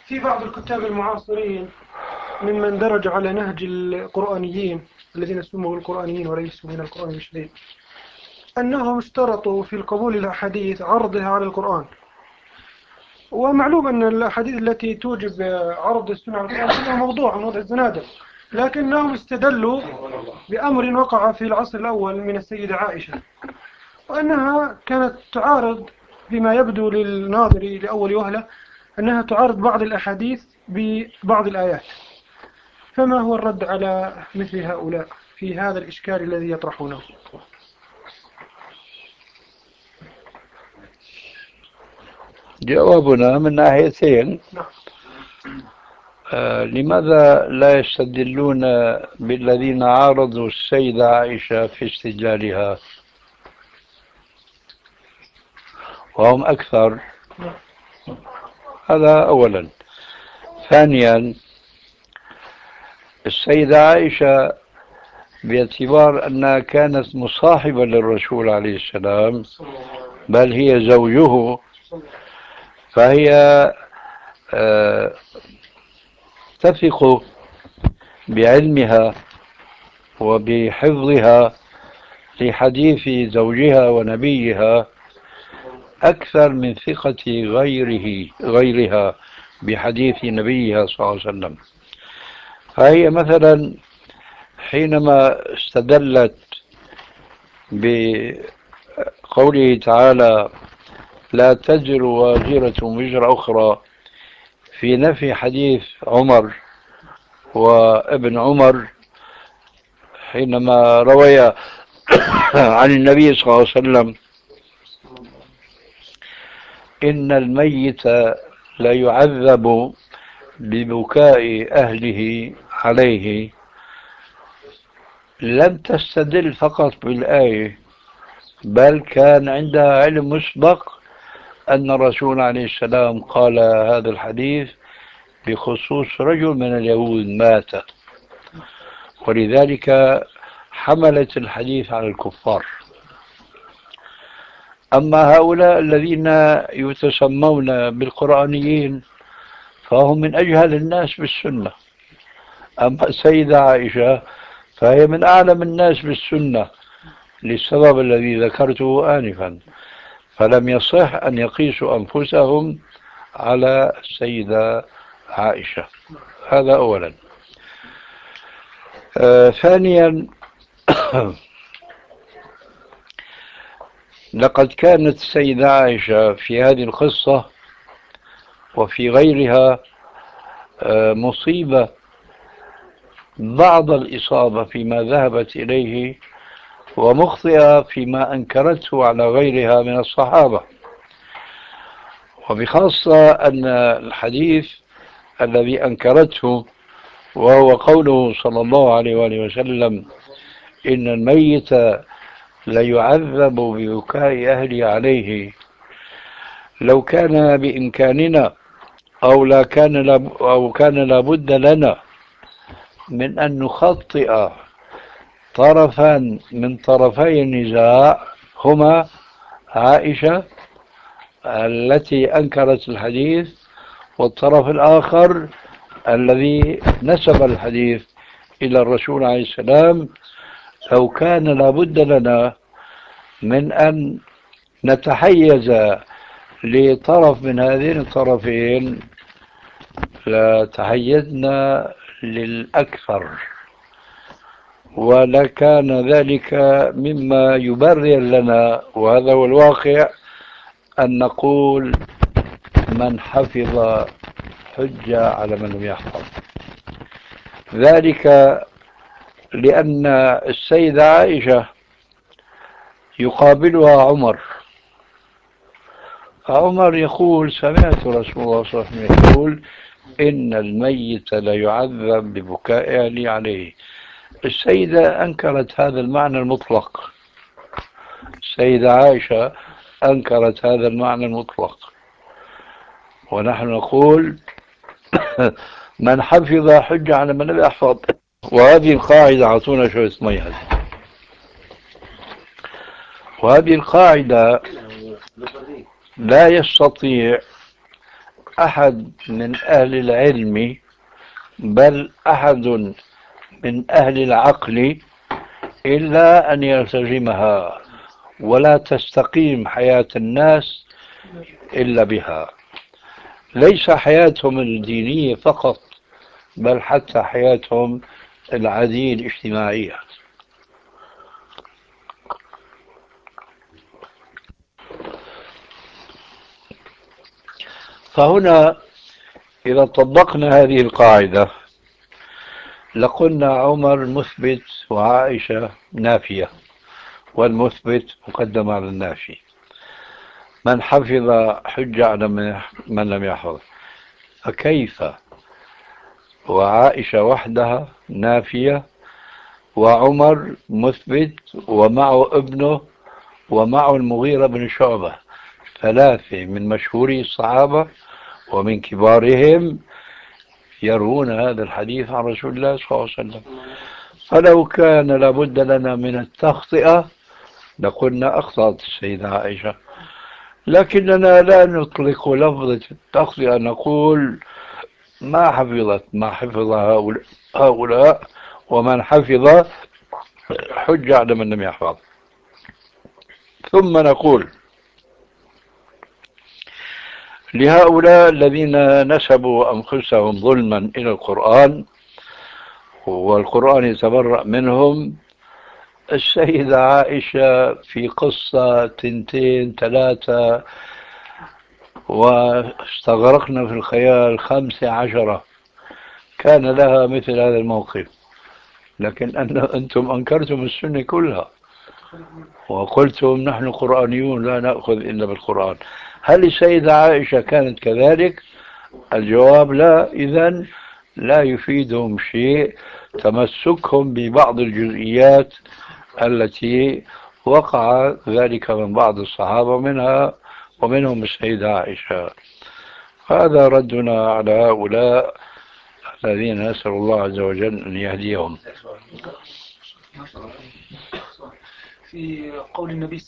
في بعض الكتاب المعاصرين ممن درج على نهج القرآنيين الذين سموا بالقرآنيين وليسوا من القرآن المشرين، أنهم اشترطوا في القبول الأحاديث عرضها على القرآن. ومعلوم أن الأحاديث التي توجب عرض السنة على القرآن كلها موضوع من وضع الزنادق، لكنهم استدلوا بأمر وقع في العصر الأول من السيدة عائشة، وأنها كانت تعارض بما يبدو للناظر لأول وهلة أنها تعارض بعض الأحاديث ببعض الآيات. فما هو الرد على مثل هؤلاء في هذا الإشكال الذي يطرحونه؟ جوابنا من ناحيتين. لماذا لا يستدلون بالذين عارضوا السيدة عائشة في استدلالها وهم أكثر؟ هذا أولا. ثانيا، السيدة عائشة باعتبار أنها كانت مصاحبة للرسول عليه السلام، بل هي زوجه، فهي تثق بعلمها وبحفظها لحديث زوجها ونبيها أكثر من ثقة غيرها بحديث نبيها صلى الله عليه وسلم. فهي مثلا حينما استدلت بقوله تعالى لا تزر وازرة وزر أخرى في نفي حديث عمر وابن عمر حينما روي عن النبي صلى الله عليه وسلم إن الميت لا يعذب ببكاء أهله عليه، لم تستدل فقط بالآية، بل كان عندها علم مسبق أن الرسول عليه السلام قال هذا الحديث بخصوص رجل من اليهود مات، ولذلك حملت الحديث على الكفار. أما هؤلاء الذين يتسمون بالقرآنيين فهم من أجهل الناس بالسنة. أما السيدة عائشة فهي من أعلم الناس بالسنة للسبب الذي ذكرته آنفا، فلم يصح أن يقيسوا أنفسهم على السيدة عائشة. هذا أولا. ثانيا، لقد كانت السيدة عائشة في هذه القصة وفي غيرها مصيبة بعض الإصابة فيما ذهبت إليه، ومخطئة فيما أنكرته على غيرها من الصحابة، وبخاصة أن الحديث الذي أنكرته وهو قوله صلى الله عليه وآله وسلم إن الميت ليعذب ببكاء أهلي عليه، لو كان بإمكاننا أو كان لابد لنا من أن نخطئ طرفا من طرفي النزاع هما عائشة التي أنكرت الحديث، والطرف الآخر الذي نسب الحديث إلى الرسول عليه السلام، لو كان لابد لنا من أن نتحيز لطرف من هذين الطرفين لتحيزنا للأكثر، ولكان ذلك مما يبرر لنا، وهذا هو الواقع، أن نقول من حفظ حجة على من لم يحفظ. ذلك لأن السيدة عائشة يقابلها عمر يقول سمعت رسول الله صلى الله عليه وسلم يقول إن الميت لا يعذب ببكاء أهله عليه. السيدة أنكرت هذا المعنى المطلق، السيدة عائشة أنكرت هذا المعنى المطلق، ونحن نقول من حفظ حجة على من لم يحفظ. وهذه القاعدة أعطونا شوية مية، وهذه القاعدة لا يستطيع أحد من أهل العلم، بل أحد من أهل العقل، إلا أن يلتزمها، ولا تستقيم حياة الناس إلا بها. ليس حياتهم الدينية فقط، بل حتى حياتهم العادية الاجتماعية. فهنا إذا طبقنا هذه القاعدة لقلنا عمر مثبت وعائشة نافية، والمثبت مقدم على النافي. من حفظ حج على من لم يحفظ. فكيف وعائشة وحدها نافية وعمر مثبت ومعه ابنه ومعه المغيرة بن شعبة، ثلاثة من مشهوري الصحابة ومن كبارهم يروون هذا الحديث عن رسول الله صلى الله عليه وسلم. فلو كان لابد لنا من التخطئة لقلنا أخطأت السيدة عائشة، لكننا لا نطلق لفظة التخطئة، نقول ما حفظت ما حفظ هؤلاء، ومن حفظ حج على من لم يحفظ. ثم نقول لهؤلاء الذين نسبوا أنفسهم ظلما إلى القرآن والقرآن يتبرأ منهم، السيدة عائشة في قصة تنتين ثلاثة واستغرقنا في الخيال 15 كان لها مثل هذا الموقف، لكن أنتم أنكرتم السنة كلها وقلتم نحن قرآنيون لا نأخذ إلا بالقرآن. هل السيدة عائشة كانت كذلك؟ الجواب لا. إذن لا يفيدهم شيء تمسكهم ببعض الجزئيات التي وقع ذلك من بعض الصحابة منها ومنهم السيدة عائشة. هذا ردنا على هؤلاء الذين نسأل الله عز وجل أن يهديهم. في قول النبي